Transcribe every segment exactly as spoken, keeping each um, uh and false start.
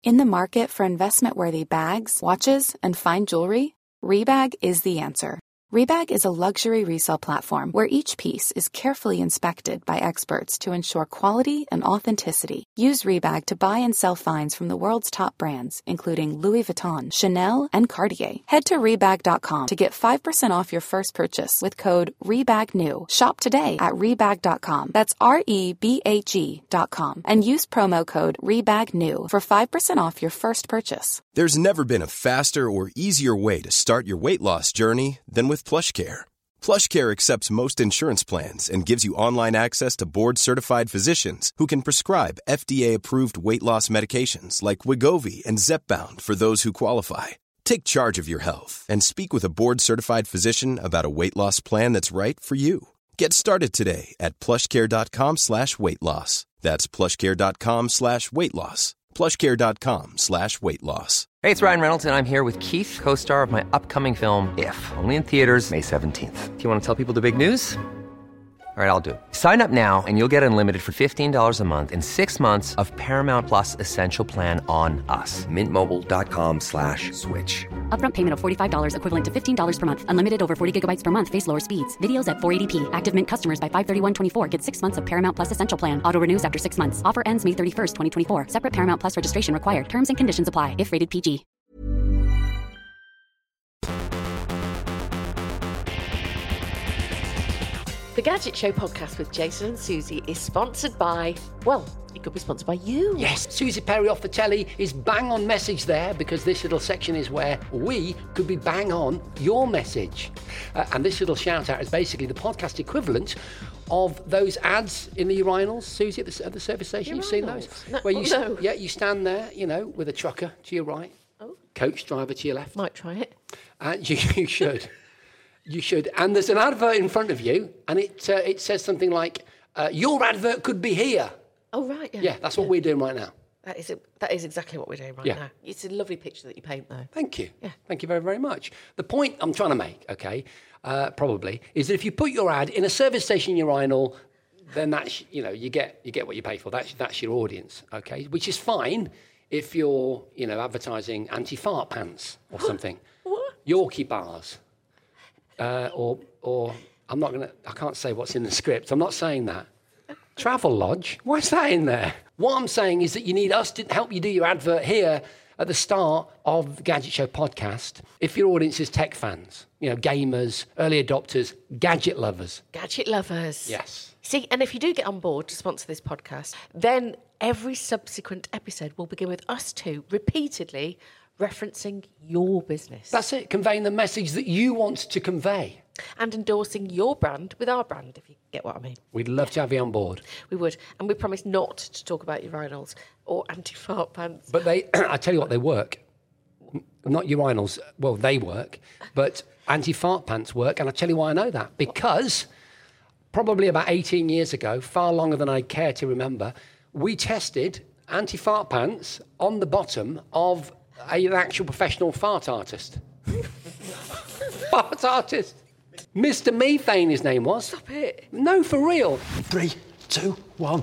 In the market for investment-worthy bags, watches, and fine jewelry, Rebag is the answer. Rebag is a luxury resale platform where each piece is carefully inspected by experts to ensure quality and authenticity. Use Rebag to buy and sell finds from the world's top brands, including Louis Vuitton, Chanel, and Cartier. Head to Rebag dot com to get five percent off your first purchase with code REBAGNEW. Shop today at Rebag dot com. That's R E B A G dot com. And use promo code REBAGNEW for five percent off your first purchase. There's never been a faster or easier way to start your weight loss journey than with PlushCare. PlushCare accepts most insurance plans and gives you online access to board-certified physicians who can prescribe F D A-approved weight loss medications like Wegovy and Zepbound for those who qualify. Take charge of your health and speak with a board-certified physician about a weight loss plan that's right for you. Get started today at plushcare.com slash weight loss. That's plushcare.com slash weight loss. plushcare.com slash weight loss. Hey, it's Ryan Reynolds, and I'm here with Keith, co-star of my upcoming film, If, only in theaters May seventeenth. Do you want to tell people the big news? All right, I'll do it. Sign up now and you'll get unlimited for fifteen dollars a month and six months of Paramount Plus Essential Plan on us. Mintmobile.com slash switch. Upfront payment of forty-five dollars equivalent to fifteen dollars per month. Unlimited over forty gigabytes per month. Face lower speeds. Videos at four eighty p. Active Mint customers by five thirty-one twenty-four get six months of Paramount Plus Essential Plan. Auto renews after six months. Offer ends May thirty-first, twenty twenty-four. Separate Paramount Plus registration required. Terms and conditions apply if rated P G. The Gadget Show podcast with Jason and Susie is sponsored by, well, it could be sponsored by you. Yes, Susie Perry off the telly is bang on message there, because this little section is where we could be bang on your message. Uh, and this little shout out is basically the podcast equivalent of those ads in the urinals, Susie, at the, at the service station. Urinals? You've seen those? No, where you, no. Yeah, you stand there, you know, with a trucker to your right, oh. coach driver to your left. Might try it. And you, you should. You should. And there's an advert in front of you, and it uh, it says something like, uh, your advert could be here. Oh, right, yeah. Yeah, that's what yeah. we're doing right now. That is, a, that is exactly what we're doing right yeah. now. It's a lovely picture that you paint, though. Thank you. Yeah. Thank you very, very much. The point I'm trying to make, okay, uh, probably, is that if you put your ad in a service station urinal, then that's, you know, you get you get what you pay for. That's, that's your audience, okay, which is fine if you're, you know, advertising anti-fart pants or something. What? Yorkie bars. Uh, or, or I'm not going to, I can't say what's in the script. I'm not saying that. Travel Lodge? Why's that in there? What I'm saying is that you need us to help you do your advert here at the start of the Gadget Show podcast. If your audience is tech fans, you know, gamers, early adopters, gadget lovers. Gadget lovers. Yes. See, and if you do get on board to sponsor this podcast, then every subsequent episode will begin with us two repeatedly referencing your business. That's it, conveying the message that you want to convey. And endorsing your brand with our brand, if you get what I mean. We'd love to have you on board. We would. And we promise not to talk about urinals or anti-fart pants. But they, I tell you what, they work. Not urinals, well, they work, but anti-fart pants work. And I tell you why I know that. Because probably about eighteen years ago, far longer than I care to remember, we tested anti-fart pants on the bottom of an actual professional fart artist. Fart artist. Mister Methane, his name was. Stop it. No, for real. Three, two, one.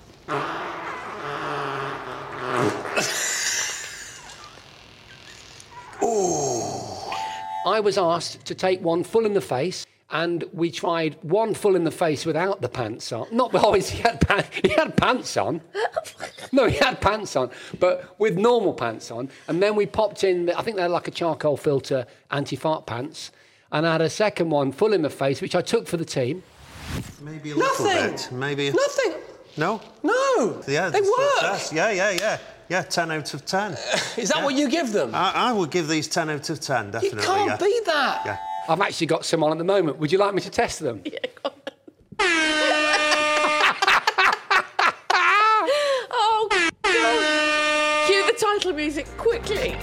Oh. I was asked to take one full in the face, and we tried one full in the face without the pants on. Not always, he had, pa- he had pants on. No, he had pants on, but with normal pants on. And then we popped in, I think they're like a charcoal filter anti-fart pants. And I had a second one full in the face, which I took for the team. Maybe a little Nothing. bit. Maybe. A... Nothing. No? No. Yeah, they work. That's, yeah, yeah, yeah. Yeah, ten out of ten. Uh, is that yeah. what you give them? I, I would give these ten out of ten, definitely. You can't yeah. be that. Yeah. I've actually got some on at the moment. Would you like me to test them? Yeah, go on. Oh, God. Cue the title music quickly.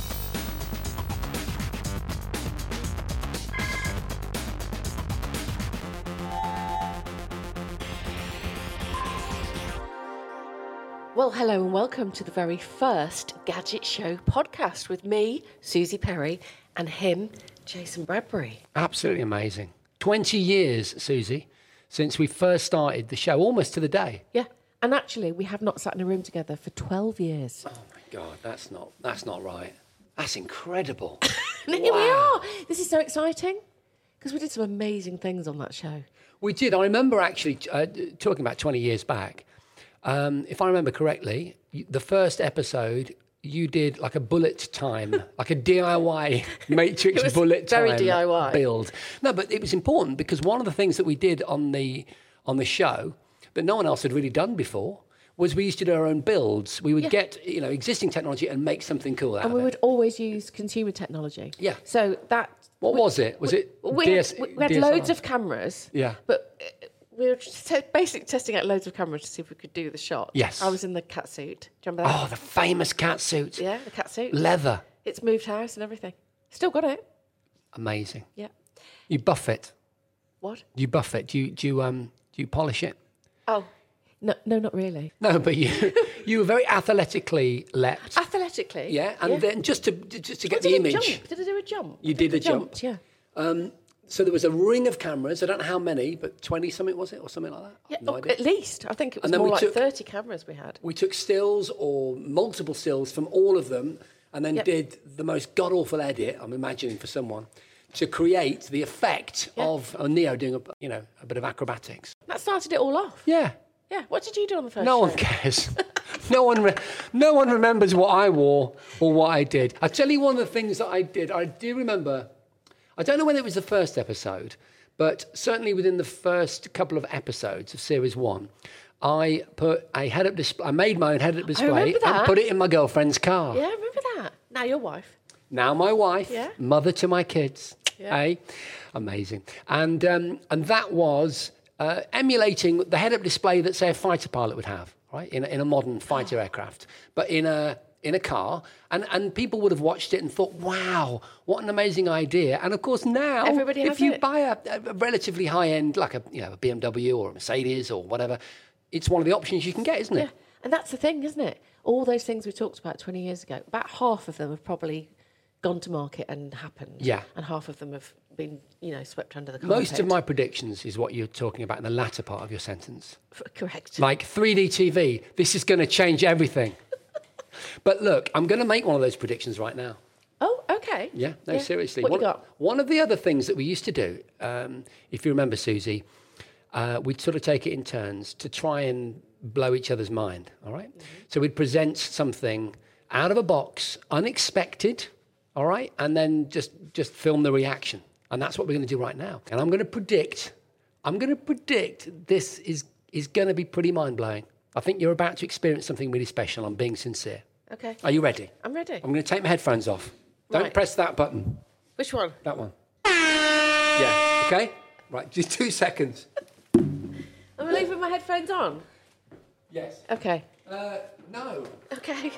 Well, hello and welcome to the very first Gadget Show podcast with me, Susie Perry, and him, Jason Bradbury. Absolutely amazing. twenty years, Susie, since we first started the show, almost to the day. Yeah, and actually we have not sat in a room together for twelve years. Oh, my God, that's not that's not right. That's incredible. And here we are. This is so exciting because we did some amazing things on that show. We did. I remember actually uh, talking about twenty years back. Um, if I remember correctly, y- the first episode you did like a bullet time, like a D I Y Matrix It was bullet time very D I Y. build. No, but it was important because one of the things that we did on the on the show that no one else had really done before was we used to do our own builds. We would Yeah. get, you know, existing technology and make something cool out And of we it. would always use consumer technology. Yeah. So that... What was it? Was it We, D had, S- we we had D S L R? loads of cameras. Yeah. But uh, we were just te- basically testing out loads of cameras to see if we could do the shot. Yes. I was in the cat suit. Do you remember that? Oh, the famous cat suit. Yeah, the cat suit. Leather. It's moved house and everything. Still got it. Amazing. Yeah. You buff it. What? You buff it. Do you, do you, um, do you polish it? Oh, no, no, not really. No, but you you were very athletically leapt. Athletically. Yeah, and then just to just to I get the did a image. Jump. Did I do a jump? You I did the a jump. Yeah. So there was a ring of cameras. I don't know how many, but twenty something was it, or something like that. Yeah, No oh, idea. at least. I think it was And then more we like took- thirty cameras we had. We took stills or multiple stills from all of them, and then Yep. did the most god awful edit. I'm imagining for someone to create the effect Yeah. of a Neo doing a you know a bit of acrobatics. That started it all off. Yeah. Yeah. What did you do on the first No show? one cares. no one, re- no one remembers what I wore or what I did. I tell you, one of the things that I did. I do remember. I don't know whether it was the first episode, but certainly within the first couple of episodes of series one, I put a head-up display. I made my own head-up display remember and that. put it in my girlfriend's car. Yeah, I remember that. Now your wife. Now my wife, Yeah. mother to my kids, Yeah. eh? Amazing. And um, and that was uh, emulating the head-up display that, say, a fighter pilot would have, right, in a, in a modern fighter aircraft, but in a in a car, and, and people would have watched it and thought, wow, what an amazing idea. And of course now, Everybody if has you it. buy a, a relatively high-end, like a you know a B M W or a Mercedes or whatever, it's one of the options you can get, isn't it? Yeah. And that's the thing, isn't it? All those things we talked about twenty years ago, about half of them have probably gone to market and happened. Yeah. And half of them have been, you know, swept under the carpet. Most of my predictions is what you're talking about in the latter part of your sentence. F- Correct. Like three D T V, this is going to change everything. But look, I'm going to make one of those predictions right now. Oh, okay. Yeah, no, seriously. What one, you got? one of the other things that we used to do, um, if you remember, Susie, uh, we'd sort of take it in turns to try and blow each other's mind, all right? Mm-hmm. So we'd present something out of a box, unexpected, all right? And then just, just film the reaction. And that's what we're going to do right now. And I'm going to predict, I'm going to predict this is, is going to be pretty mind-blowing. I think you're about to experience something really special. I'm being sincere. Okay. Are you ready? I'm ready. I'm going to take my headphones off. Don't Right. press that button. Which one? That one. Yeah. Okay? Right, just two seconds. Am I leaving my headphones on? Yes. Okay. Uh, no. Okay.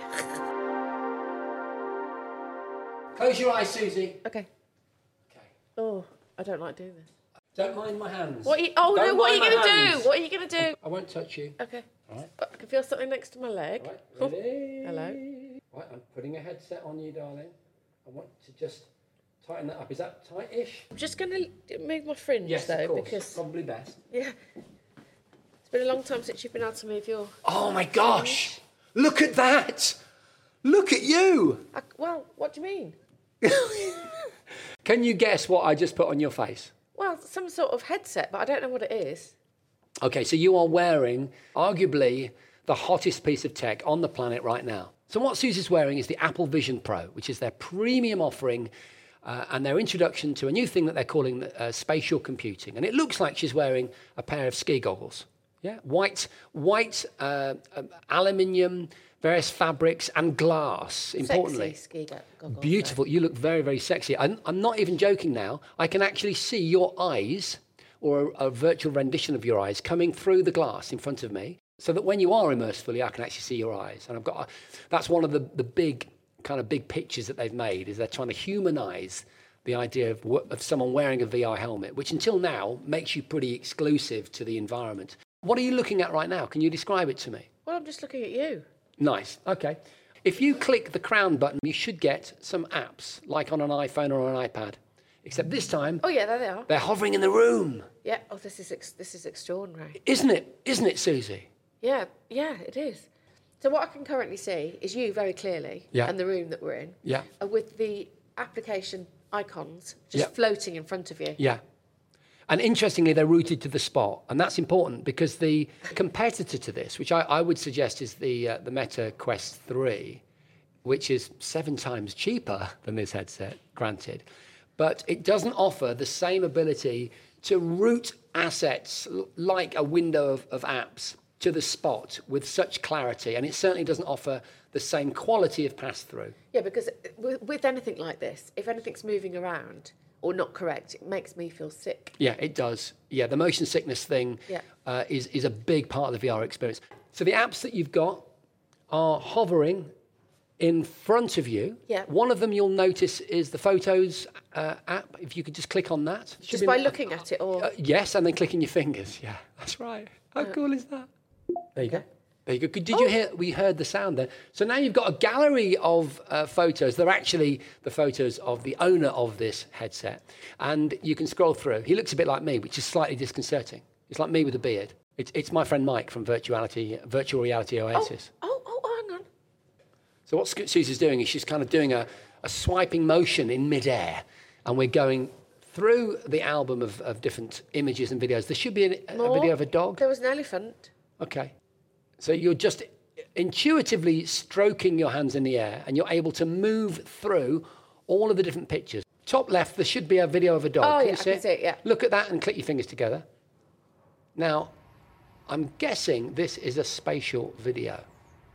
Close your eyes, Susie. Okay. Okay. Oh, I don't like doing this. Don't mind my hands. What are you, oh, no, Don't what are you mind going my to hands. do? What are you going to do? I won't touch you. Okay. All right. I can feel something next to my leg. All right. Ready? Hello. Right, I'm putting a headset on you, darling. I want to just tighten that up. Is that tight-ish? I'm just going to move my fringe, Yes, though, of course. because... Probably best. Yeah. It's been a long time since you've been able to move your... Oh, my gosh. Look at that. Look at you. I, well, what do you mean? Can you guess what I just put on your face? Well, some sort of headset, but I don't know what it is. Okay, so you are wearing arguably the hottest piece of tech on the planet right now. So what Susie's wearing is the Apple Vision Pro, which is their premium offering uh, and their introduction to a new thing that they're calling uh, spatial computing. And it looks like she's wearing a pair of ski goggles. Yeah, white, white, uh, um, aluminium, various fabrics and glass. Importantly, Sexy ski go- goggles. beautiful. You look very, very sexy. I'm, I'm not even joking now. I can actually see your eyes, or a, a virtual rendition of your eyes, coming through the glass in front of me, so that when you are immersed fully, I can actually see your eyes. And I've got a, that's one of the, the big kind of big pictures that they've made, is they're trying to humanize the idea of, of someone wearing a V R helmet, which until now makes you pretty exclusive to the environment. What are you looking at right now? Can you describe it to me? Well, I'm just looking at you. Nice. Okay. If you click the crown button, you should get some apps, like on an iPhone or an iPad. Except this time, Oh, yeah, there they are. they're hovering in the room. Yeah. Oh, this is ex- this is extraordinary. Isn't it? Isn't it, Susie? Yeah, yeah, it is. So what I can currently see is you very clearly, Yeah. and the room that we're in, Yeah. uh, with the application icons just Yeah. floating in front of you. Yeah. And interestingly, they're routed to the spot. And that's important because the competitor to this, which I, I would suggest is the, uh, the Meta Quest three, which is seven times cheaper than this headset, granted, but it doesn't offer the same ability to route assets l- like a window of, of apps to the spot with such clarity. And it certainly doesn't offer the same quality of pass-through. Yeah, because with, with anything like this, if anything's moving around or not correct, it makes me feel sick. Yeah, it does. Yeah, the motion sickness thing Yeah. uh, is, is a big part of the V R experience. So the apps that you've got are hovering in front of you. Yeah. One of them you'll notice is the Photos uh, app. If you could just click on that. It should Just be by in- looking at it, or Uh, yes, and then clicking your fingers. Yeah, that's right. How cool is that? There you go. There you go. Did you hear? We heard the sound there. So now you've got a gallery of uh, photos. They're actually the photos of the owner of this headset, and you can scroll through. He looks a bit like me, which is slightly disconcerting. It's like me with a beard. It's, it's my friend Mike from Virtuality, Virtual Reality Oasis. oh, oh, oh, hang on. So what Sc- Susie's doing is she's kind of doing a, a swiping motion in midair, and we're going through the album of, of different images and videos. There should be a, a More. video of a dog. There was an elephant. Okay. So you're just intuitively stroking your hands in the air, and you're able to move through all of the different pictures. Top left, there should be a video of a dog. Oh, Can yeah, you I see can see it, yeah. Look at that and click your fingers together. Now, I'm guessing this is a spatial video.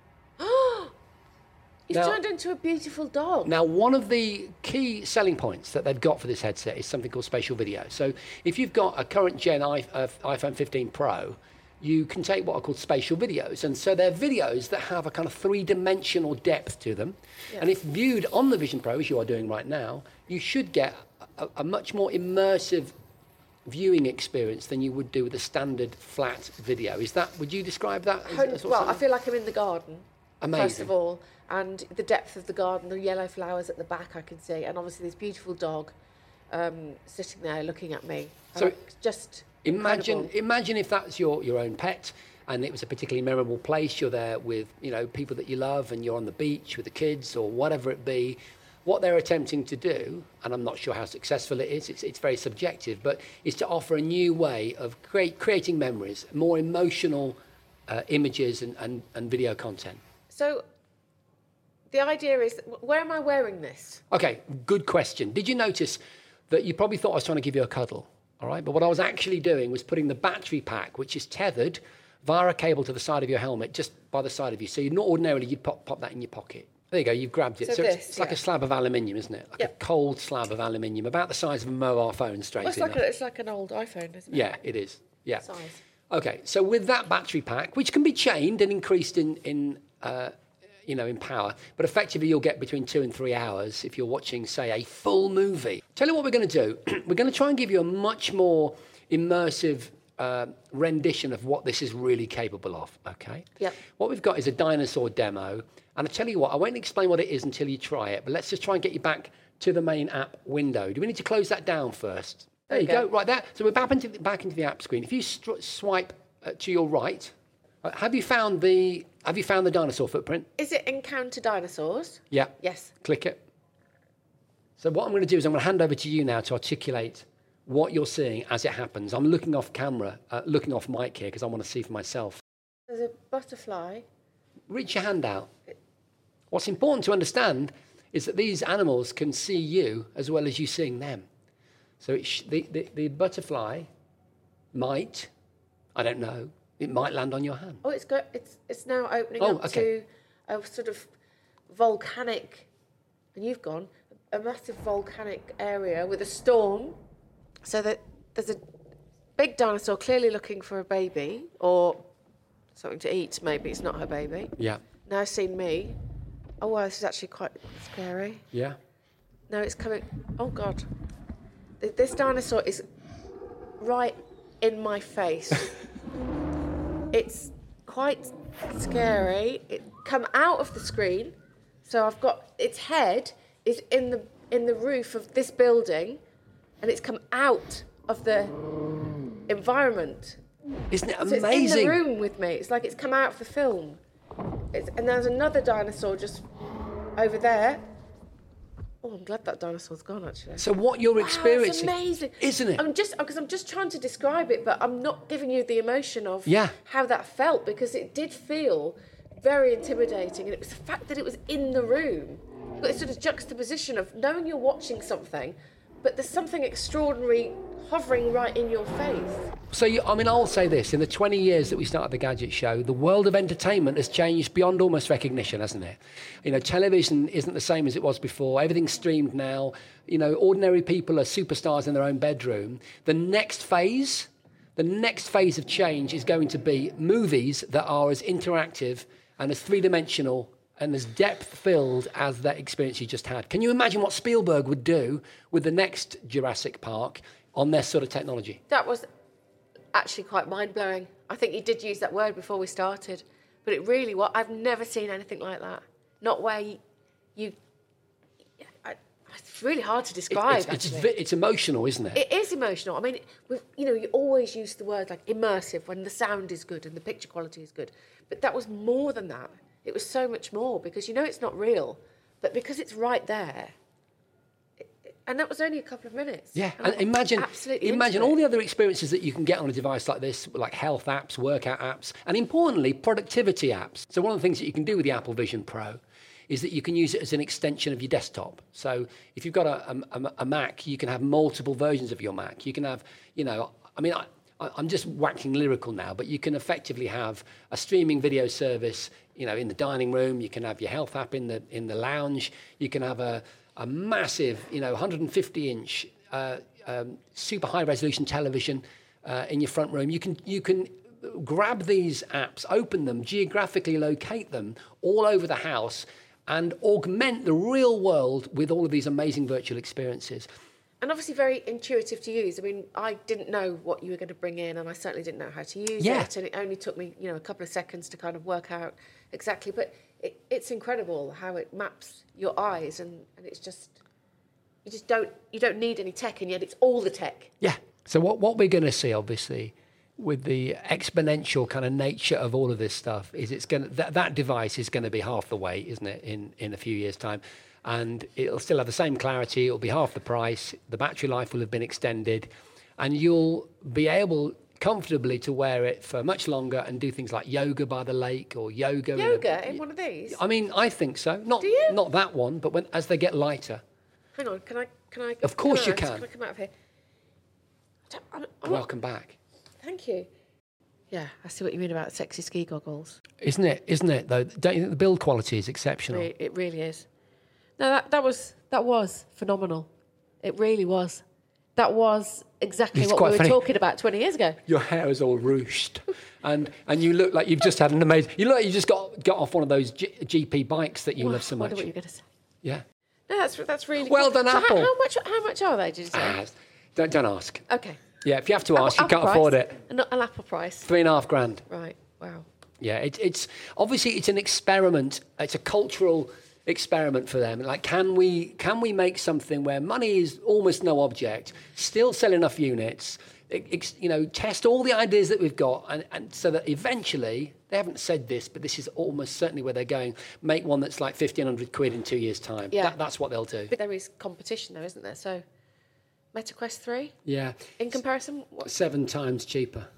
You've Now- turned into a beautiful dog. Now, one of the key selling points that they've got for this headset is something called spatial video. So if you've got a current gen I, uh, iPhone fifteen Pro, you can take what are called spatial videos. And so they're videos that have a kind of three-dimensional depth to them. And if viewed on the Vision Pro, as you are doing right now, you should get a, a much more immersive viewing experience than you would do with a standard flat video. Is that, would you describe that? as- Hun- as well, I something? feel like I'm in the garden. First Amazing. of all, and the depth of the garden, the yellow flowers at the back I can see, and obviously this beautiful dog um, sitting there looking at me. So Like, just Imagine, incredible. imagine if that's your, your own pet, and it was a particularly memorable place. You're there with, you know, people that you love, and you're on the beach with the kids or whatever it be. What they're attempting to do, and I'm not sure how successful it is, it's, it's very subjective, but is to offer a new way of create, creating memories, more emotional uh, images and, and, and video content. So the idea is, where am I wearing this? Okay, good question. Did you notice that you probably thought I was trying to give you a cuddle, all right? But what I was actually doing was putting the battery pack, which is tethered via a cable to the side of your helmet, just by the side of you. So you'd not ordinarily, you'd pop, pop that in your pocket. There you go, you've grabbed it. So So, it's, this, it's like yeah. a slab of aluminium, isn't it? Like Yep. a cold slab of aluminium, about the size of a mobile phone, straight Well, it's, enough. like a, it's like an old iPhone, isn't it? Yeah, it is. Yeah. Size. Okay, so with that battery pack, which can be chained and increased in, in uh, you know, in power, but effectively you'll get between two and three hours if you're watching, say, a full movie. Tell you what we're going to do. We're going to try and give you a much more immersive uh, rendition of what this is really capable of, okay? Yep. What we've got is a dinosaur demo, and I tell you what, I won't explain what it is until you try it, but let's just try and get you back to the main app window. Do we need to close that down first? There, you go. Right there. So we're back into, back into the app screen. If you stri- swipe uh, to your right, uh, have you found the have you found the dinosaur footprint? Is it Encounter Dinosaurs? Yeah. Yes. Click it. So what I'm going to do is I'm going to hand over to you now to articulate what you're seeing as it happens. I'm looking off camera, uh, looking off mic here because I want to see for myself. There's a butterfly. Reach your hand out. What's important to understand is that these animals can see you as well as you seeing them. So it sh- the, the, the butterfly might, I don't know, it might land on your hand. Oh, it's go. It's it's now opening Oh, up okay. to a sort of volcanic, and you've gone a massive volcanic area with a storm. So that there's a big dinosaur clearly looking for a baby or something to eat. Maybe it's not her baby. Yeah. Now it's seen me. Oh wow, this is actually quite scary. Yeah. No, it's coming. Oh God, Th- this dinosaur is right in my face. It's quite scary. It come out of the screen, so I've got its head is in the in the roof of this building, and it's come out of the environment. Isn't it So it's in amazing? the room with me. It's like it's come out of the film. It's, and there's another dinosaur just over there. Oh, I'm glad that dinosaur's gone, actually. So what you're wow, experiencing... It's amazing. Isn't it? I'm just... Because I'm just trying to describe it, but I'm not giving you the emotion of yeah. how that felt, because it did feel very intimidating. And it was the fact that it was in the room. You've got this sort of juxtaposition of knowing you're watching something, but there's something extraordinary hovering right in your face. So, you, I mean, I'll say this. In the twenty years that we started the Gadget Show, the world of entertainment has changed beyond almost recognition, hasn't it? You know, television isn't the same as it was before. Everything's streamed now. You know, ordinary people are superstars in their own bedroom. The next phase, the next phase of change is going to be movies that are as interactive and as three-dimensional and as depth-filled as that experience you just had. Can you imagine what Spielberg would do with the next Jurassic Park on their sort of technology? That was actually quite mind-blowing. I think you did use that word before we started, but it really was. I've never seen anything like that. Not where you... you I, it's really hard to describe, it, it's, actually. It's, it's emotional, isn't it? It is emotional. I mean, we've, you know, you always use the word like immersive when the sound is good and the picture quality is good. But that was more than that. It was so much more, because you know it's not real, but because it's right there. And that was only a couple of minutes. Yeah, and, and imagine, imagine all the other experiences that you can get on a device like this, like health apps, workout apps, and importantly, productivity apps. So one of the things that you can do with the Apple Vision Pro is that you can use it as an extension of your desktop. So if you've got a, a, a Mac, you can have multiple versions of your Mac. You can have, you know, I mean, I, I'm just waxing lyrical now, but you can effectively have a streaming video service, you know, in the dining room. You can have your health app in the in the lounge. You can have a a massive, you know, one hundred fifty inch uh, um, super high resolution television uh, in your front room. You can you can grab these apps, open them, geographically locate them all over the house, and augment the real world with all of these amazing virtual experiences. And obviously very intuitive to use. I mean, I didn't know what you were going to bring in, and I certainly didn't know how to use yeah. it. And it only took me, you know, a couple of seconds to kind of work out exactly. But it, it's incredible how it maps your eyes, and, and it's just, you just don't, you don't need any tech, and yet it's all the tech. Yeah. So what, what we're going to see, obviously, with the exponential kind of nature of all of this stuff, is it's going to, that, that device is going to be half the weight, isn't it, in, in a few years' time. And it'll still have the same clarity. It'll be half the price. The battery life will have been extended. And you'll be able comfortably to wear it for much longer and do things like yoga by the lake or yoga. Yoga in, a, in one of these? I mean, I think so. Not, do you? Not that one, but when, as they get lighter. Hang on, can I... Can I of course can you can. Can I come out of here? I don't, I'm, I'm Welcome not, back. Thank you. Yeah, I see what you mean about sexy ski goggles. Isn't it? Isn't it, though? Don't you think the build quality is exceptional? It, it really is. No, that, that was that was phenomenal. It really was. That was exactly It's what quite we were funny. talking about twenty years ago. Your hair is all ruched, and and you look like you've just had an amazing. You look like you just got got off one of those G, GP bikes that you Well, love so I much. wonder what you're going to say. Yeah. No, that's that's really Well cool. done, So Apple. How, how much? How much are they? Did you say? Ah, don't don't ask. Okay. Yeah, if you have to ask, you Apple can't afford price? it. An, an Apple price. Three and a half grand. Right. Wow. Yeah, it, it's obviously it's an experiment. It's a cultural experiment for them. Like, can we can we make something where money is almost no object, still sell enough units, ex, you know, test all the ideas that we've got, and, and so that eventually, they haven't said this, but this is almost certainly where they're going, make one that's like fifteen hundred quid in two years' time. Yeah. That, that's what they'll do. But there is competition, though, isn't there? So, MetaQuest three. Yeah. In comparison, what? Seven times cheaper.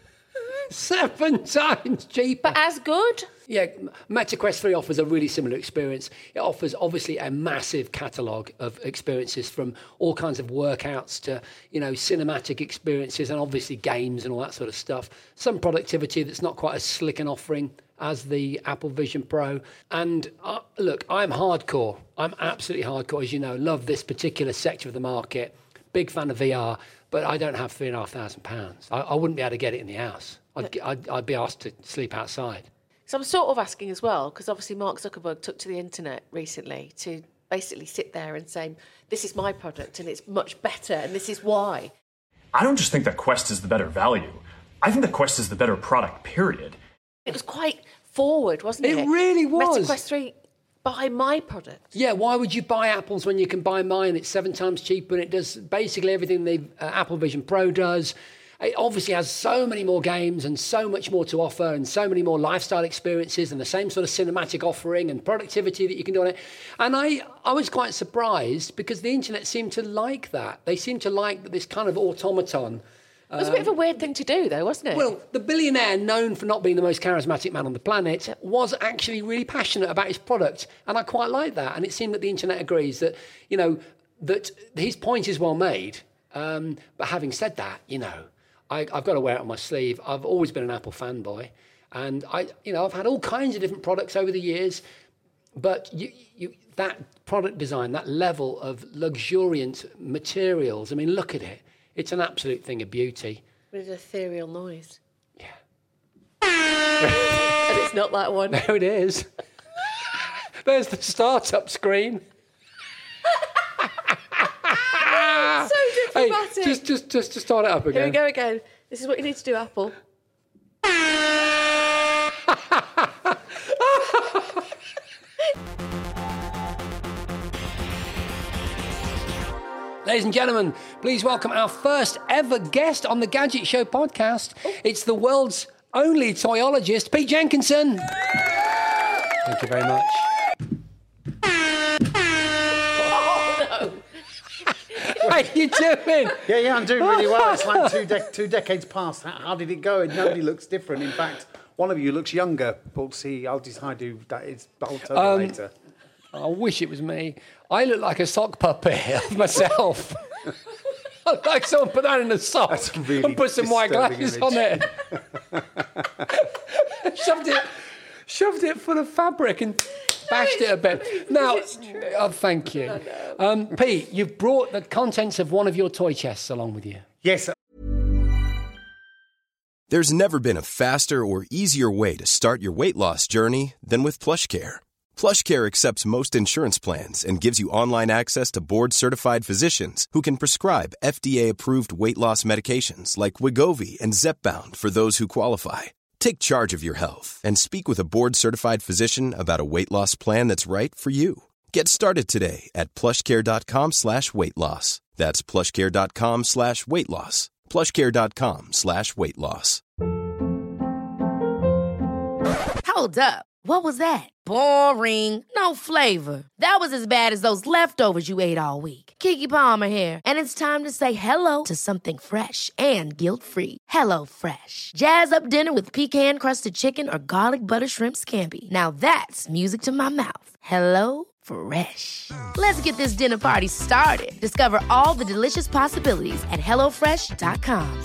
Seven times cheaper. But as good. Yeah, MetaQuest three offers a really similar experience. It offers obviously a massive catalogue of experiences, from all kinds of workouts to, you know, cinematic experiences and obviously games and all that sort of stuff. Some productivity that's not quite as slick an offering as the Apple Vision Pro. And uh, look, I'm hardcore. I'm absolutely hardcore, as you know. Love this particular sector of the market. Big fan of V R, but I don't have three and a half thousand pounds. I, I wouldn't be able to get it in the house. I'd, I'd, I'd be asked to sleep outside. So I'm sort of asking as well, because obviously Mark Zuckerberg took to the internet recently to basically sit there and say, this is my product and it's much better and this is why. I don't just think that Quest is the better value. I think that Quest is the better product, period. It was quite forward, wasn't it? It really was. MetaQuest three, buy my product. Yeah, why would you buy Apple's when you can buy mine? It's seven times cheaper and it does basically everything the uh, Apple Vision Pro does. It obviously has so many more games and so much more to offer and so many more lifestyle experiences and the same sort of cinematic offering and productivity that you can do on it. And I, I was quite surprised because the internet seemed to like that. They seemed to like this kind of automaton. It was a bit of a weird thing to do, though, wasn't it? Well, the billionaire known for not being the most charismatic man on the planet was actually really passionate about his product. And I quite like that. And it seemed that the internet agrees that, you know, that his point is well made. Um, but having said that, you know, I, I've got to wear it on my sleeve. I've always been an Apple fanboy. And, I, you know, I've had all kinds of different products over the years. But you, you, that product design, that level of luxuriant materials, I mean, look at it. It's an absolute thing of beauty. With an ethereal noise. Yeah. And it's not that one. There it is. There's the startup screen. So diplomatic. Hey, just, just, just to start it up again. Here we go again. This is what you need to do, Apple. Ladies and gentlemen, please welcome our first ever guest on the Gadget Show podcast. It's the world's only toyologist, Pete Jenkinson. Thank you very much. Oh, no. How you doing? Yeah, yeah, I'm doing really well. It's like two, de- two decades past. How, how did it go? And nobody looks different. In fact, one of you looks younger. Paul C. I'll decide who that is. I'll tell you Um, later. I wish it was me. I look like a sock puppet of myself. I look like someone put that in a sock That's really and put some white disturbing glasses image. on it. shoved it, shoved it full of fabric and bashed it a bit. Now, oh, thank you, um, Pete. You've brought the contents of one of your toy chests along with you. Yes. There's never been a faster or easier way to start your weight loss journey than with PlushCare. PlushCare accepts most insurance plans and gives you online access to board-certified physicians who can prescribe F D A-approved weight loss medications like Wegovy and Zepbound for those who qualify. Take charge of your health and speak with a board-certified physician about a weight loss plan that's right for you. Get started today at plushcare.com slash weight loss. That's plushcare.com slash weight loss. plushcare.com slash weight loss. Hold up. What was that? Boring. No flavor. That was as bad as those leftovers you ate all week. Keke Palmer here, and it's time to say hello to something fresh and guilt-free. Hello Fresh. Jazz up dinner with pecan-crusted chicken or garlic butter shrimp scampi. Now that's music to my mouth. Hello Fresh. Let's get this dinner party started. Discover all the delicious possibilities at hello fresh dot com.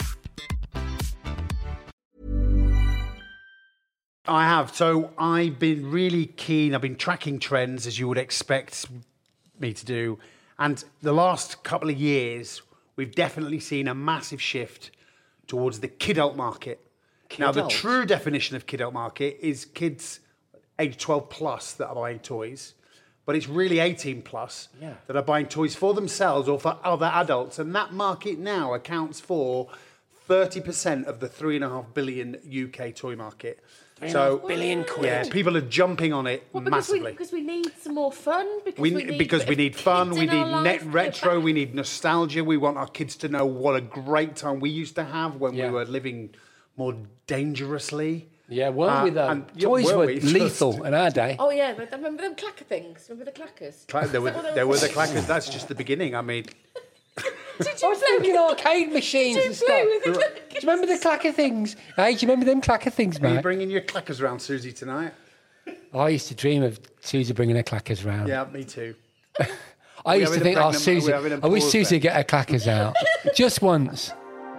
I have. So I've been really keen. I've been tracking trends, as you would expect me to do. And the last couple of years, we've definitely seen a massive shift towards the kidult market. Now, the Kidult? true definition of kidult market is kids age twelve plus that are buying toys. But it's really eighteen plus Yeah. that are buying toys for themselves or for other adults. And that market now accounts for thirty percent of the three point five billion U K toy market. So, billion quid. Yeah, people are jumping on it Well, because we, massively. because we need some more fun. Because We, we, need, because we need fun, we kids in need our life, net bit of retro, back- we need nostalgia. We want our kids to know what a great time we used to have when Yeah. we were living more dangerously. Yeah, weren't Uh, we though? and- yeah, Toys were were we? lethal Just- in our day. Oh, yeah. but Remember them clacker things? Remember the clackers? Cla- There were, Is that what they there were the called? clackers. That's just the beginning. I mean, Did I you was play thinking with arcade machines Did you and stuff. play with the Do clackers? you remember the clacker things? Hey, do you remember them clacker things, are you mate? bringing your clackers around, Susie, tonight? I used to dream of Susie bringing her clackers round. Yeah, me too. I We're used to having a think, oh, pregnant- Susie, we're having a I wish pause Susie there. would get her clackers out. Just once.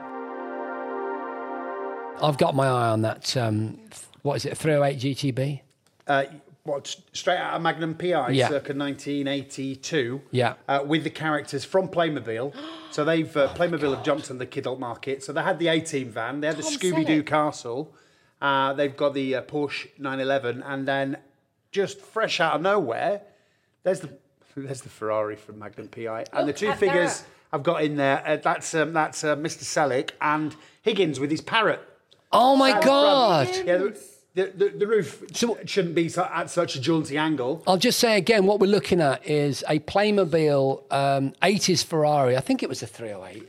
I've got my eye on that, um, what is it, three oh eight G T B? Uh, what, straight out of Magnum P I, Yeah. circa nineteen eighty-two. Yeah. Uh, with the characters from Playmobil. So they've, uh, Playmobil have jumped on the kidult market. So they had the A-Team van, they had the Tom Scooby-Doo Selleck. castle, uh, they've got the uh, Porsche nine eleven, and then just fresh out of nowhere, there's the there's the Ferrari from Magnum P I. And the Look two at figures that. I've got in there, uh, that's um, that's uh, Mister Selleck and Higgins with his parrot. Oh, my Out God. front. Yeah, the, the, the, the roof shouldn't be so, at such a jaunty angle. I'll just say again, what we're looking at is a Playmobil um, eighties Ferrari. I think it was a three oh eight.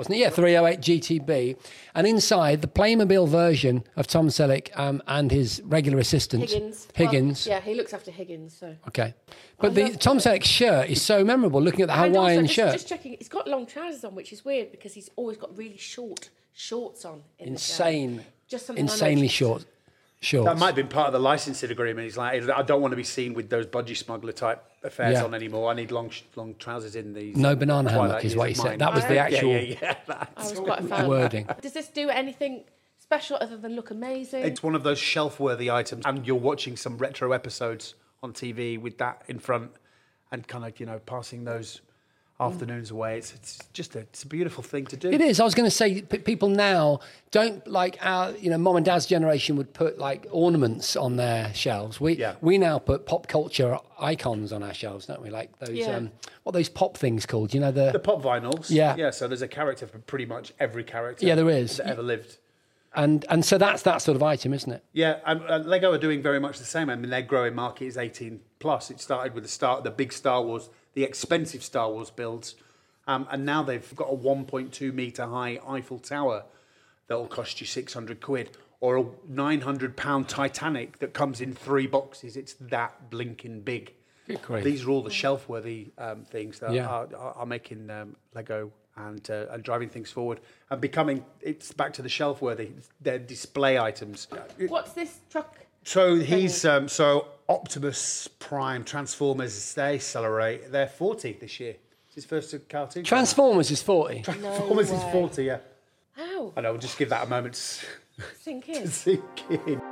wasn't it? Yeah, three oh eight G T B. And inside, the Playmobil version of Tom Selleck um, and his regular assistant. Higgins. Higgins. Well, yeah, he looks after Higgins, so. Okay. But the Tom Selleck shirt is so memorable, looking at the Hawaiian and also, shirt. Just, just checking, he's got long trousers on, which is weird because he's always got really short shorts on. In Insane. The just something insanely short shorts. That might have been part of the licensing agreement. He's like, I don't want to be seen with those budgie smuggler type affairs Yeah. on anymore. I need long long trousers in these. No banana Twilight hammock is years what he of said. mine. That was the Yeah, actual Yeah, yeah, yeah. I was That's quite a fan. wording. Does this do anything special other than look amazing? It's one of those shelf-worthy items, and you're watching some retro episodes on T V with that in front, and kind of you know passing those afternoons away. It's it's just a it's a beautiful thing to do. It is. I was going to say, p- people now don't like our, you know, mom and dad's generation would put like ornaments on their shelves. We Yeah. we now put pop culture icons on our shelves, don't we? Like those, Yeah. um, what are those pop things called? You know, the, The pop vinyls. Yeah. Yeah. So there's a character for pretty much every character. Yeah, there is. that ever lived. and and so that's that sort of item, isn't it? Yeah, and, and Lego are doing very much the same. I mean, their growing market is eighteen plus. It started with the start, the big Star Wars, the expensive Star Wars builds, um, and now they've got a one point two meter high Eiffel Tower that will cost you six hundred quid, or a nine hundred pound Titanic that comes in three boxes. It's that blinking big. Good grief. These are all the shelf-worthy um, things that Yeah. are, are, are making um, Lego and uh, and driving things forward and becoming. It's back to the shelf-worthy. They're display items. What's this truck? So he's um, so Optimus Prime Transformers. They celebrate their forty this year. It's his first cartoon. Transformers is forty. Transformers No is way. forty. Yeah. How? I know. We'll just give that a moment to Sink in. sink in.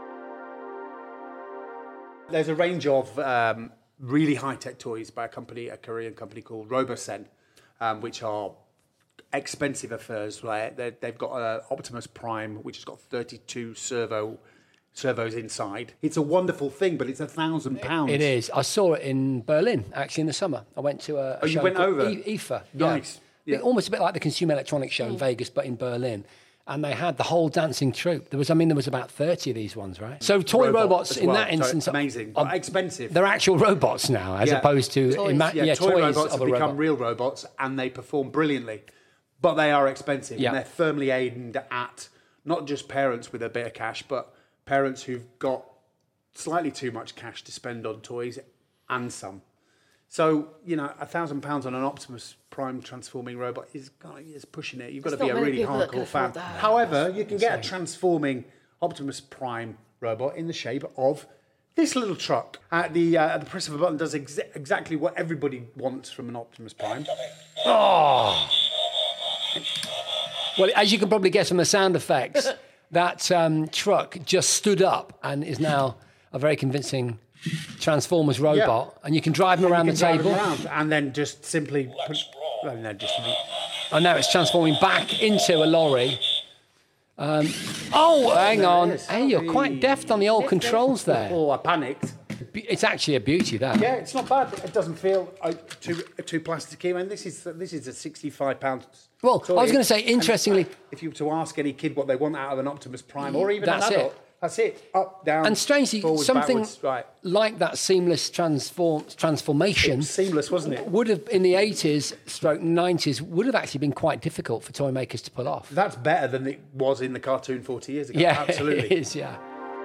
There's a range of um, really high-tech toys by a company, a Korean company called Robosen, um, which are expensive affairs. Right? They're, they've got uh, Optimus Prime, which has got thirty-two servo servos inside. It's a wonderful thing, but it's a thousand pounds. It is. I saw it in Berlin actually in the summer. I went to a, a Oh, you show went called over? E- I F A. Nice. Yeah. Yeah. Almost a bit like the Consumer Electronics Show in Vegas, but in Berlin. And they had the whole dancing troupe. There was, I mean, there was about thirty of these ones, right? So toy Robot robots as in well. that So instance, amazing, are- but expensive. They're actual robots now, as Yeah. opposed to Toys. ima- yeah, yeah, toy toys robots of have a become robot. real robots, and they perform brilliantly. But they are expensive, Yeah. and they're firmly aimed at not just parents with a bit of cash, but parents who've got slightly too much cash to spend on toys and some. So, you know, a thousand pounds on an Optimus Prime transforming robot is, God, is pushing it. You've got There's to be not a many really people that can hardcore fan. afford that. However, you can get a transforming Optimus Prime robot in the shape of this little truck. At the, uh, at the press of a button does ex- exactly what everybody wants from an Optimus Prime. Oh. Well, as you can probably guess from the sound effects, that um, truck just stood up and is now a very convincing Transformers robot. And you can drive them around You the can drive table. them around and then just simply put, well, no, just And now it's transforming back into a lorry. Um, oh, hang There it on. is. Hey, you're quite deft on the old controls there. Oh, I panicked. It's actually a beauty, that. Yeah, it's not bad. It doesn't feel uh, too too plasticky. I mean, this is this is a sixty-five pound. Well, I was gonna say, And interestingly- if you were to ask any kid what they want out of an Optimus Prime, or even That's an it. adult, that's it. Up, down, And strangely, forwards, something backwards. Right. like that seamless transform transformation Seamless, wasn't it? would have in the eighties, stroke nineties, would have actually been quite difficult for toy makers to pull off. That's better than it was in the cartoon forty years ago. Yeah, absolutely. it is. Yeah.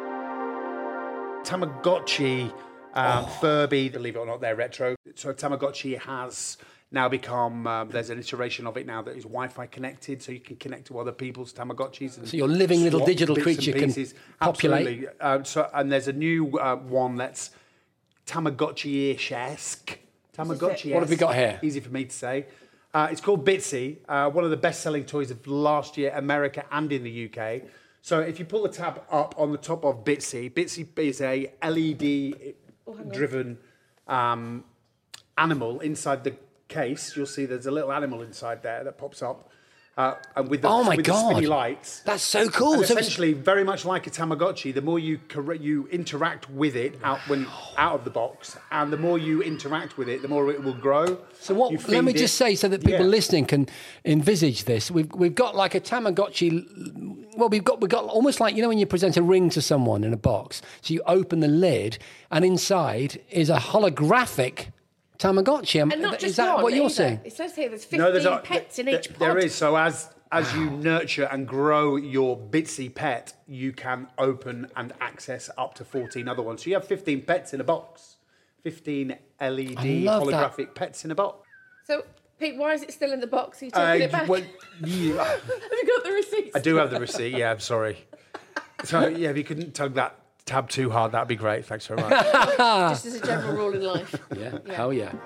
Tamagotchi, um, Furby, believe it or not, they're retro. So Tamagotchi has now become, um, there's an iteration of it now that is Wi-Fi connected, so you can connect to other people's Tamagotchis. And So your living little swap digital bits and creature can pieces. populate. Absolutely. Uh, so, and there's a new uh, one that's Tamagotchi-ish-esque. Tamagotchi-esque. What have we got here? Easy for me to say. Uh, it's called Bitsy, uh, one of the best-selling toys of last year, America and in the U K. So if you pull the tab up on the top of Bitsy, Bitsy is a L E D-driven um, animal inside the case. You'll see there's a little animal inside there that pops up. Uh, and with the, Oh my with the God. spinny lights. That's so cool. And So it's- essentially, very much like a Tamagotchi, the more you corre- you interact with it out when out of the box, and the more you interact with it, the more it will grow. So what? You Let me feed just it- say, so that people Yeah. listening can envisage this. We've we've got like a Tamagotchi. Well, we've got we've got almost like, you know when you present a ring to someone in a box. So you open the lid, and inside is a holographic Tamagotchi. And not is just that one what you're either. saying? It says here there's fifteen No, there's a, pets in th- each pod. There is. So as as you nurture and grow your Bitsy pet, you can open and access up to fourteen other ones. So you have fifteen pets in a box. fifteen L E D I love holographic that. pets in a box. So, Pete, why is it still in the box? Are you taking Uh, it back? well, you- Have you got the receipts? I do have the receipt. Yeah, I'm sorry. So yeah, if you couldn't tug that tab too hard, that'd be great. Thanks very much. Just as a general rule in life. Yeah. Yeah. Hell yeah.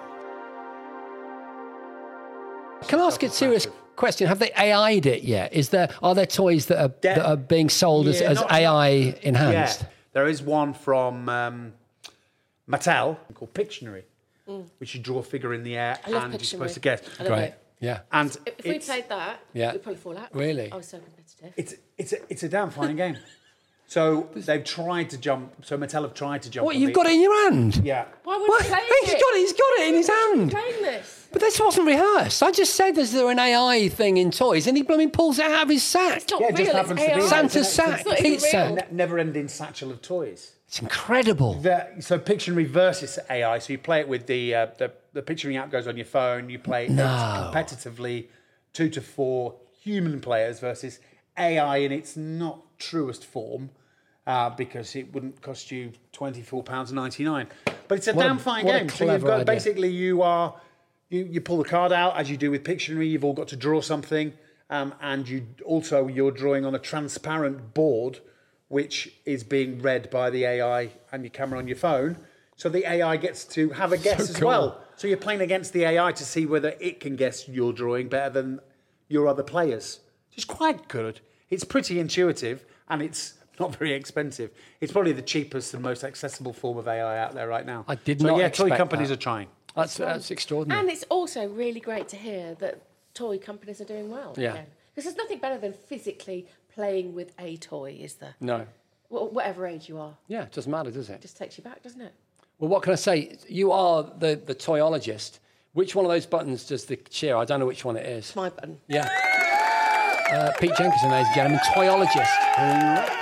Can I ask a serious question? Have they A I'd it yet? Is there are there toys that are De- that are being sold as, Yeah, as not- A I Yeah, enhanced? there is one from um, Mattel called Pictionary, which you draw a figure in the air I love and you're Pictionary. supposed to guess. I love Great. it. Yeah. And If we it's, played that, Yeah. we'd probably fall out. Really? I was so competitive. it's it's a, it's a damn fine game. So they've tried to jump. So Mattel have tried to jump. What, on you've the- got it in your hand? Yeah. Why would What? you play He's it? got it, he's got it in his hand. Playing this. But this wasn't rehearsed. I just said there's there an A I thing in toys, and he blooming pulls it out of his sack. It's not Yeah, it real. just happens it's to A I. be Santa's It's not- sack, it's not even Pete's real. sack. Ne- never-ending satchel of toys. It's incredible. The, so Pictionary versus A I. So you play it with the uh, the the Pictionary app goes on your phone. You play it No. competitively, two to four human players versus A I in its not truest form, uh, because it wouldn't cost you twenty-four pounds ninety-nine. But it's a What a- damn fine what a game. So you've clever got idea. basically you are you you pull the card out as you do with Pictionary. You've all got to draw something, um, and you also you're drawing on a transparent board, which is being read by the A I and your camera on your phone. So the A I gets to have a guess as cool. well. So you're playing against the A I to see whether it can guess your drawing better than your other players. It's quite good. It's pretty intuitive and it's not very expensive. It's probably the cheapest and most accessible form of A I out there right now. I did so not yeah, toy expect companies that. are trying. That's that's extraordinary. And it's also really great to hear that toy companies are doing well. Yeah. Because there's nothing better than physically playing with a toy, is there? No. Well, whatever age you are. Yeah, it doesn't matter, does it? It just takes you back, doesn't it? Well, what can I say? You are the, the toyologist. Which one of those buttons does the cheer? I don't know which one it is. It's my button. Yeah. Uh, Pete Jenkinson, ladies and gentlemen, toyologist.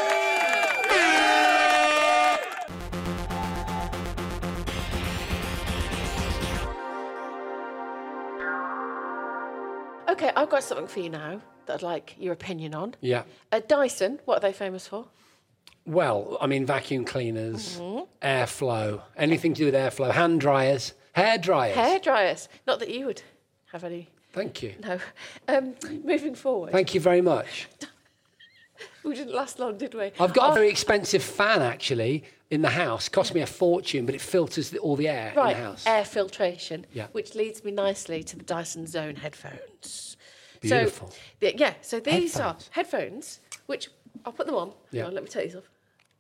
Okay, I've got something for you now that I'd like your opinion on. Yeah. Uh, Dyson, what are they famous for? Well, I mean, vacuum cleaners, Mm-hmm. airflow, anything to do with airflow, hand dryers, hair dryers. Hair dryers. Not that you would have any. Thank you. No. Um, moving forward. Thank you very much. We didn't last long, did we? I've got Oh, a very expensive fan, actually, in the house. Cost me a fortune, but it filters the, all the air Right, in the house. air filtration, Yeah. which leads me nicely to the Dyson Zone headphones. Beautiful. So, th- yeah, so these Headphones. are headphones, which I'll put them on. Hang Yeah. on, let me take these off.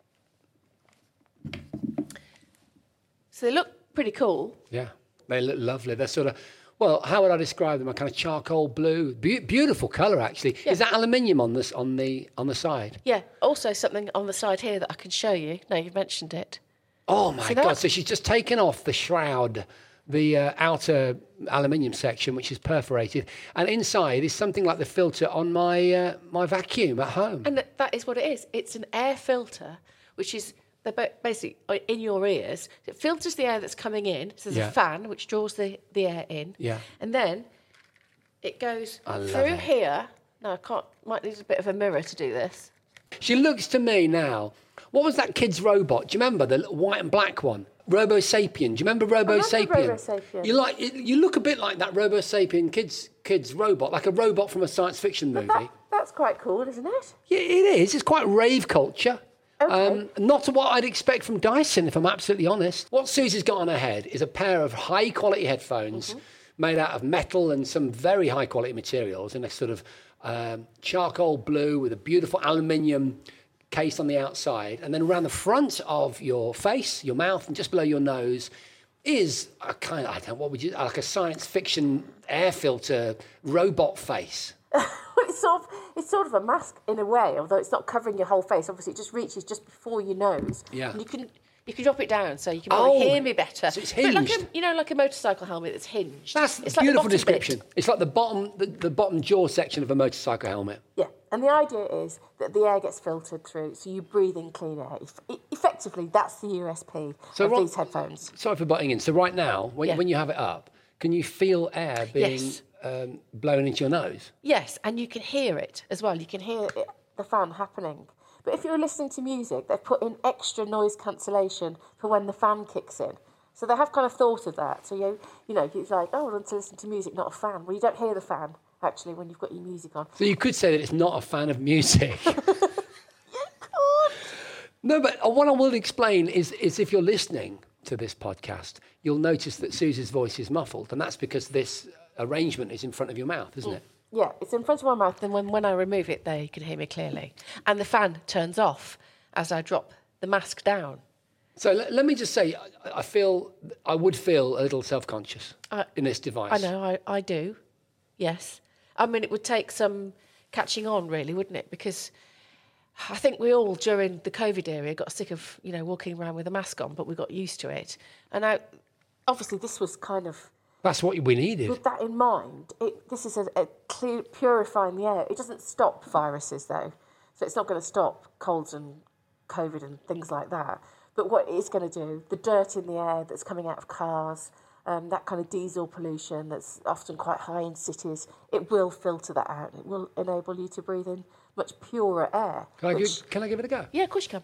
So they look pretty cool. Yeah, they look lovely. They're sort of, well, how would I describe them? A kind of charcoal blue, Be- beautiful colour actually. Yeah. Is that aluminium on this on the on the side? Yeah, also something on the side here that I can show you. No, you've mentioned it. Oh my See that? God! So she's just taken off the shroud, the uh, outer aluminium section, which is perforated, and inside is something like the filter on my uh, my vacuum at home. And th- that is what it is. It's an air filter, which is they're ba- basically uh, in your ears. It filters the air that's coming in. So there's Yeah. a fan which draws the, the air in. Yeah. And then it goes I love through it. here. Now I can't. Might need a bit of a mirror to do this. She looks to me now. What was that kid's robot? Do you remember the little white and black one? Robo Sapien. Do you remember Robo Sapien? Robo Sapien. You like you look a bit like that Robo Sapien kids kids robot, like a robot from a science fiction movie. That, that's quite cool, isn't it? Yeah, it is. It's quite rave culture. Okay. Um, not what I'd expect from Dyson, if I'm absolutely honest. What Susie's got on her head is a pair of high quality headphones Mm-hmm. made out of metal and some very high quality materials in a sort of um, charcoal blue with a beautiful aluminium case on the outside. And then around the front of your face, your mouth, and just below your nose is a kind of, I don't know, what would you, like a science fiction air filter robot face. It's sort of it's sort of a mask in a way, although it's not covering your whole face. Obviously, it just reaches just before your nose. Yeah. And you can you can drop it down so you can probably Oh, hear me better. so it's But like hinged. a, you know, like a motorcycle helmet that's hinged. That's it's a like the beautiful bottom description. bit. It's like the bottom, the, the bottom jaw section of a motorcycle helmet. Yeah, And the idea is that the air gets filtered through, so you breathe in clean air. E- effectively, that's the U S P So of right- these headphones. Sorry for butting in. So right now, when, Yeah. when you have it up, can you feel air being Yes. um, blown into your nose? Yes, and you can hear it as well. You can hear it, the fan happening. But if you're listening to music, they've put in extra noise cancellation for when the fan kicks in. So they have kind of thought of that. So, you, you know, it's like, oh, I want to listen to music, not a fan. Well, you don't hear the fan, actually, when you've got your music on. So you could say that it's not a fan of music. No, but what I will explain is, is if you're listening to this podcast, you'll notice that Susie's voice is muffled, and that's because this arrangement is in front of your mouth, isn't it? Yeah, it's in front of my mouth, and when, when I remove it, there you can hear me clearly. And the fan turns off as I drop the mask down. So let, let me just say, I, I feel, I would feel a little self-conscious I- in this device. I know, I, I do, yes. I mean, it would take some catching on, really, wouldn't it? Because I think we all, during the COVID era, got sick of, you know, walking around with a mask on, but we got used to it. And I, obviously, this was kind of... That's what we needed. With that in mind, it, this is a, a clear, purifying the air. It doesn't stop viruses, though. So it's not going to stop colds and COVID and things like that. But what it is going to do, the dirt in the air that's coming out of cars, um, that kind of diesel pollution that's often quite high in cities, it will filter that out. It will enable you to breathe in much purer air. Can I, which- give, can I give it a go? Yeah, of course you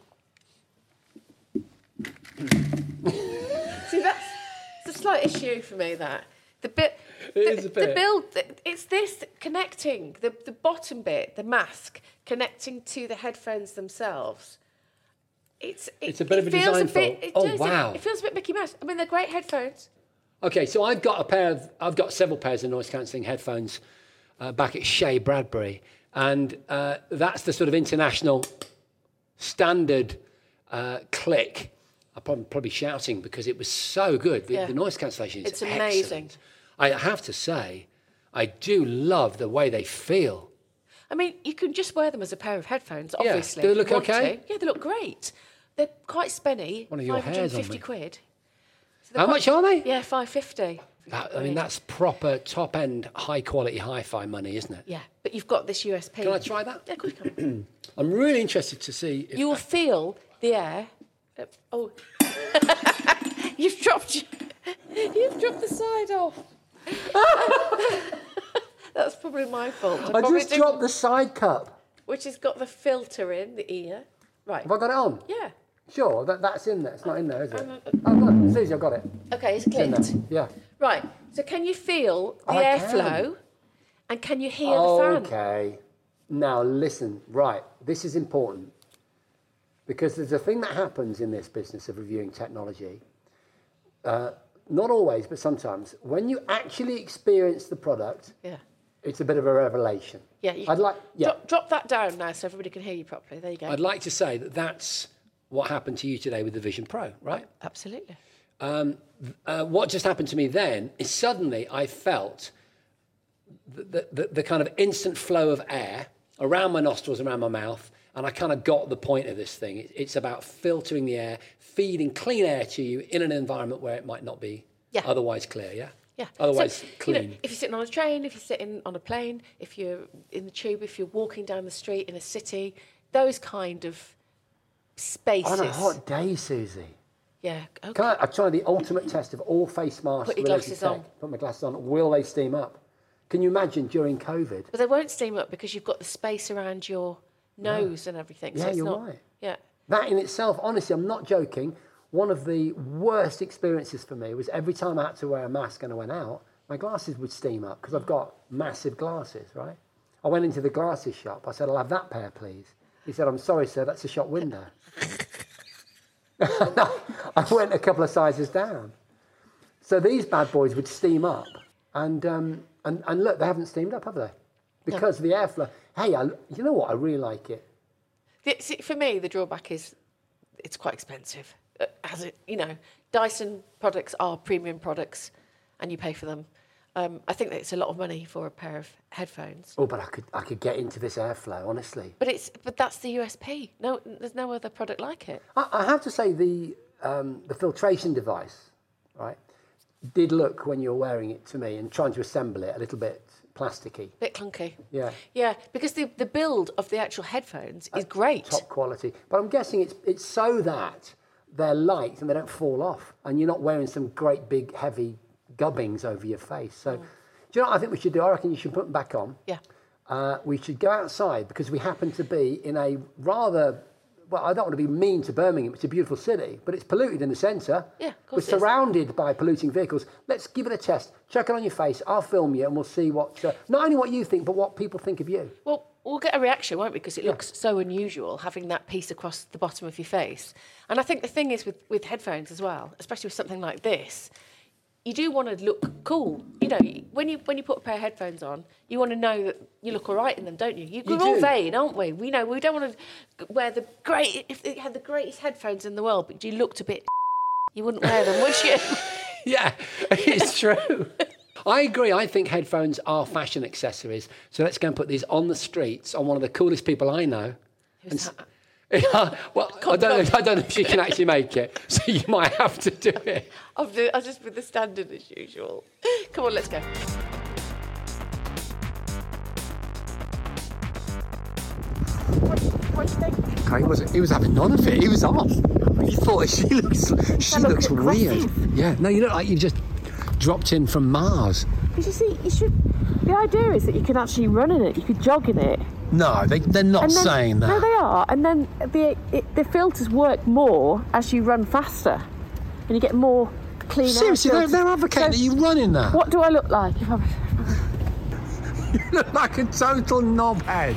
can. See, that's it's a slight issue for me, that. The bit, It the, is a bit. the build, it's this connecting, the, the bottom bit, the mask, connecting to the headphones themselves. It's, it, It's a bit it of a feels design bit, fault. it Oh, does, wow. It, it feels a bit Mickey Mouse. I mean, they're great headphones. Okay, so I've got a pair of, I've got several pairs of noise-cancelling headphones uh, back at Shea Bradbury, and uh, that's the sort of international standard uh, click. I'm probably, probably shouting because it was so good. The, Yeah. the noise cancellation is It's amazing. excellent. I have to say, I do love the way they feel. I mean, you can just wear them as a pair of headphones, Yeah. obviously. Do they if you look want okay? to. Yeah, they look great. They're quite spenny. One of your hairs on me. five hundred fifty quid. So they're How quite- much are they? Yeah, five fifty. That, I mean, that's proper top-end, high-quality hi-fi money, isn't it? Yeah, but you've got this U S P. Can I try that? Yeah, of course you can. I'm really interested to see if You will feel the air. Uh, oh, you've dropped. You've dropped the side off. That's probably my fault. I probably just didn't- dropped the side cup. Which has got the filter in the ear. Right. Have I got it on? Yeah. Sure, that, that's in there. It's not in there, is it? Um, uh, Oh, look, Susie, I've got it. Okay, it's It's in clicked. there. Yeah. Right. So can you feel the I airflow? And can you hear the fan? Okay. Now, listen. Right. This is important. Because there's a thing that happens in this business of reviewing technology. Uh, not always, but sometimes. When you actually experience the product, Yeah. it's a bit of a revelation. Yeah. You I'd like, yeah. drop, drop that down now so everybody can hear you properly. There you go. I'd like to say that that's what happened to you today with the Vision Pro, right? Absolutely. Um, uh, what just happened to me then is suddenly I felt the, the, the, the kind of instant flow of air around my nostrils, around my mouth, and I kind of got the point of this thing. It, it's about filtering the air, feeding clean air to you in an environment where it might not be Yeah. otherwise clear, yeah? Yeah. Otherwise So, clean. You know, if you're sitting on a train, if you're sitting on a plane, if you're in the tube, if you're walking down the street in a city, those kind of spaces. On a hot day, Susie. Yeah. Okay. Can I, I try the ultimate test of all face masks. Put your related glasses tech. on. Put my glasses on. Will they steam up? Can you imagine during COVID? But they won't steam up because you've got the space around your nose and everything. So Yeah, it's you're not, right. Yeah. That in itself, honestly, I'm not joking. One of the worst experiences for me was every time I had to wear a mask and I went out, my glasses would steam up because I've got massive glasses, right? I went into the glasses shop. I said, I'll have that pair, please. He said, I'm sorry, sir, that's a shop window. I went a couple of sizes down. So these bad boys would steam up. And, um, and, and look, they haven't steamed up, have they? Because of the airflow. Hey, I, you know what? I really like it. The- see, for me, the drawback is it's quite expensive. Uh, As it, you know, Dyson products are premium products, and you pay for them. Um, I think that it's a lot of money for a pair of headphones. Oh, but I could, I could get into this airflow, honestly. But it's but that's the U S P. No, there's no other product like it. I, I have to say the um, the filtration device, right, did look when you were wearing it to me and trying to assemble it a little bit plasticky. Bit clunky. Yeah. Yeah, because the, the build of the actual headphones is great. Top quality. But I'm guessing it's it's so that they're light and they don't fall off, and you're not wearing some great big heavy gubbings over your face. So, mm. do you know what I think we should do? I reckon you should put them back on. Yeah. Uh, we should go outside because we happen to be in a rather, well, I don't want to be mean to Birmingham. It's a beautiful city, but it's polluted in the centre. Yeah, of course We're it is. surrounded by polluting vehicles. Let's give it a test. Chuck it on your face. I'll film you and we'll see what, uh, not only what you think, but what people think of you. Well, we'll get a reaction, won't we? Because it looks so unusual having that piece across the bottom of your face. And I think the thing is with, with headphones as well, especially with something like this, you do want to look cool. You know, when you when you put a pair of headphones on, you want to know that you look all right in them, don't you? you we're You all do. vain, aren't we? We know we don't want to wear the great. If they had the greatest headphones in the world, but you looked a bit, you wouldn't wear them, would you? Yeah, it's true. I agree. I think headphones are fashion accessories. So let's go and put these on the streets on one of the coolest people I know. Who's And that? Yeah, well, I don't, know, I don't know if she can actually make it, so you might have to do it. I'll, do, I'll just be the standard as usual. Come on, let's go. What, what do you think? Okay, he was, he was having none of it. He was off. He thought she looks, she look looks weird. aggressive. Yeah, no, you look like you just dropped in from Mars. Because you see, you should. The idea is that you can actually run in it. You could jog in it. No, they, they're not And then- saying that. No, they are. And then the it, the filters work more as you run faster, and you get more clean air Seriously, they're, filters. they're advocating that So you run in that. What do I look like if I'm? You look like a total knobhead.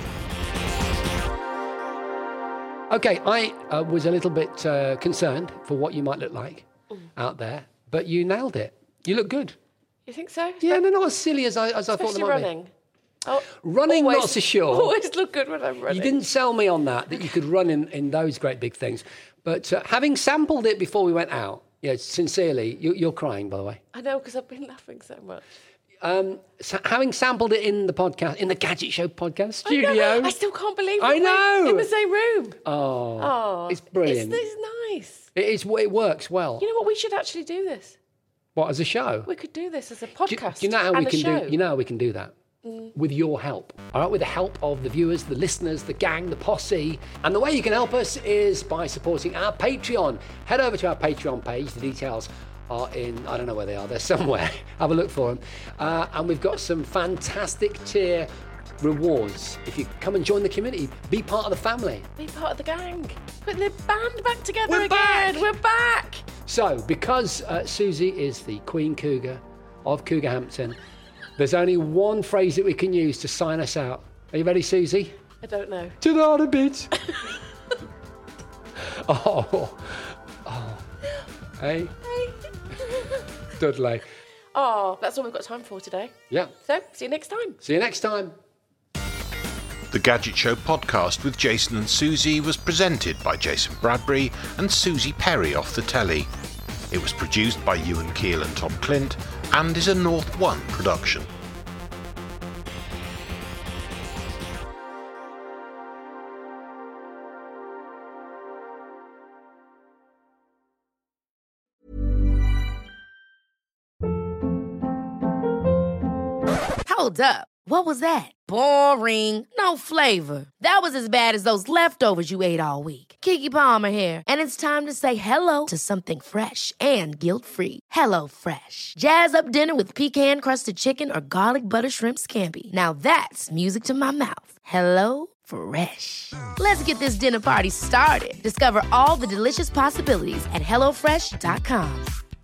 Okay, I uh, was a little bit uh, concerned for what you might look like Mm. out there, but you nailed it. You look good. You think so? Yeah, no, not as silly as I, as I thought Especially they might running. be. Oh, Running, always, not so sure. Always look good when I'm running. You didn't sell me on that, that you could run in, in those great big things. But uh, having sampled it before we went out, yeah, sincerely, you, you're crying, by the way. I know, because I've been laughing so much. Um, so having sampled it in the podcast, in the Gadget Show podcast studio. I, know, I still can't believe I it. know. We're in the same room. Oh, Oh, it's brilliant. It's, it's nice. It, is, it works well. You know what? We should actually do this. What, as a show? We could do this as a Do, podcast. do you know how and we a can show. do? You know how we can do that. With your help, all right? With the help of the viewers, the listeners, the gang, the posse. And the way you can help us is by supporting our Patreon. Head over to our Patreon page. The details are in, I don't know where they are, they're somewhere. Have a look for them. Uh, and we've got some fantastic tier rewards. If you come and join the community, be part of the family. Be part of the gang. Put the band back together We're again. back. We're back. So, because uh, Susie is the Queen Cougar of Cougarhampton, there's only one phrase that we can use to sign us out. Are you ready, Susie? I don't know. To the other bit. oh. Oh. Hey? Hey. Dudley. Oh, that's all we've got time for today. Yeah. So, see you next time. See you next time. The Gadget Show podcast with Jason and Susie was presented by Jason Bradbury and Susie Perry off the telly. It was produced by Ewan Keel and Tom Clint and is a North One production. Hold up. What was that? Boring. No flavor. That was as bad as those leftovers you ate all week. Keke Palmer here, and it's time to say hello to something fresh and guilt-free. Hello Fresh. Jazz up dinner with pecan-crusted chicken or garlic butter shrimp scampi. Now that's music to my mouth. Hello Fresh. Let's get this dinner party started. Discover all the delicious possibilities at hello fresh dot com.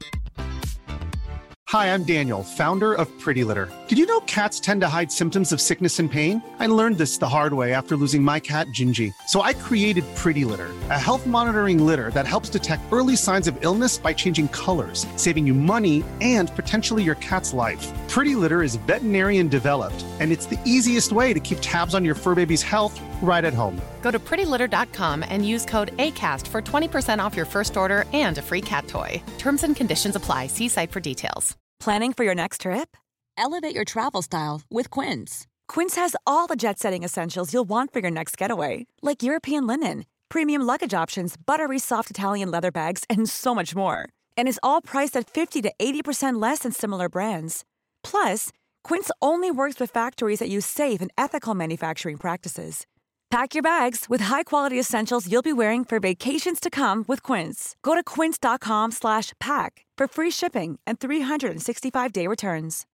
Hi, I'm Daniel, founder of Pretty Litter. Did you know cats tend to hide symptoms of sickness and pain? I learned this the hard way after losing my cat, Gingy. So I created Pretty Litter, a health monitoring litter that helps detect early signs of illness by changing colors, saving you money and potentially your cat's life. Pretty Litter is veterinarian developed, and it's the easiest way to keep tabs on your fur baby's health right at home. Go to pretty litter dot com and use code ACAST for twenty percent off your first order and a free cat toy. Terms and conditions apply. See site for details. Planning for your next trip? Elevate your travel style with Quince. Quince has all the jet-setting essentials you'll want for your next getaway, like European linen, premium luggage options, buttery soft Italian leather bags, and so much more. And is all priced at fifty to eighty percent less than similar brands. Plus, Quince only works with factories that use safe and ethical manufacturing practices. Pack your bags with high-quality essentials you'll be wearing for vacations to come with Quince. Go to quince.com slash pack for free shipping and three sixty-five day returns.